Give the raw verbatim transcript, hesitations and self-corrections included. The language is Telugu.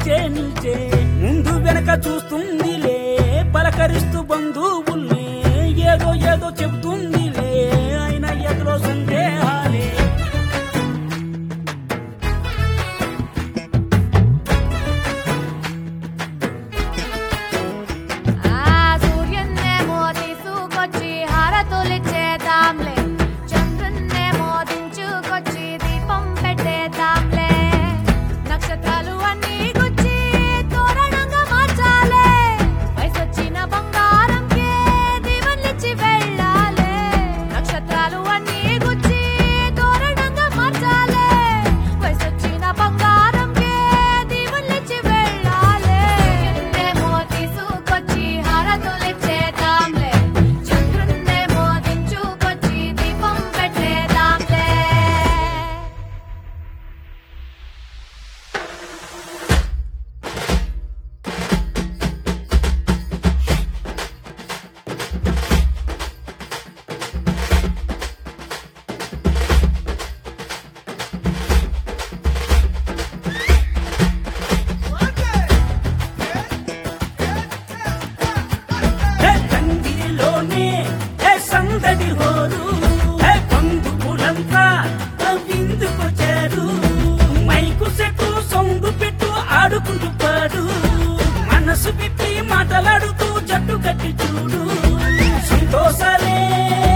నిల్చే నిల్చే ముందు వెనక చూస్తుందిలే పలకరిస్తూ బంధువుల్ని ఏదో ఏదో చెబుతుందిలే అయినా ఎదురో సందేహాలే సందడి హోరు బంధువులంతా విందుకొచ్చారు మైకు సెట్టు సౌండ్ పెట్టు ఆడుకుంటూ పాడు మనసు పిప్పి మాటలాడుతూ జట్టు కట్టి చూడు సంతోషాలే